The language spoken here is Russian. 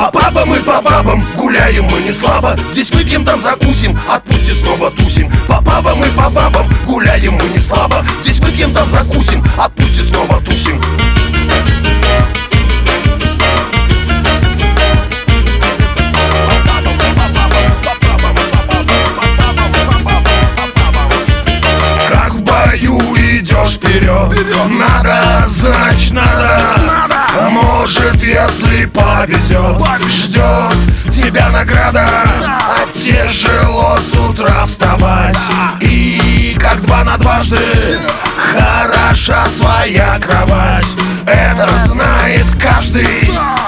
По пабам и по бабам гуляем мы не слабо. Здесь выпьем, там закусим, отпустит, снова тусим. По пабам и по бабам гуляем мы не слабо. Здесь выпьем, там закусим, отпустит, снова тусим. Как в бою идешь вперед, надо, значит надо. А может, если повезет, ждет тебя награда. А тяжело с утра вставать, и как два на дважды хороша своя кровать. Это знает каждый,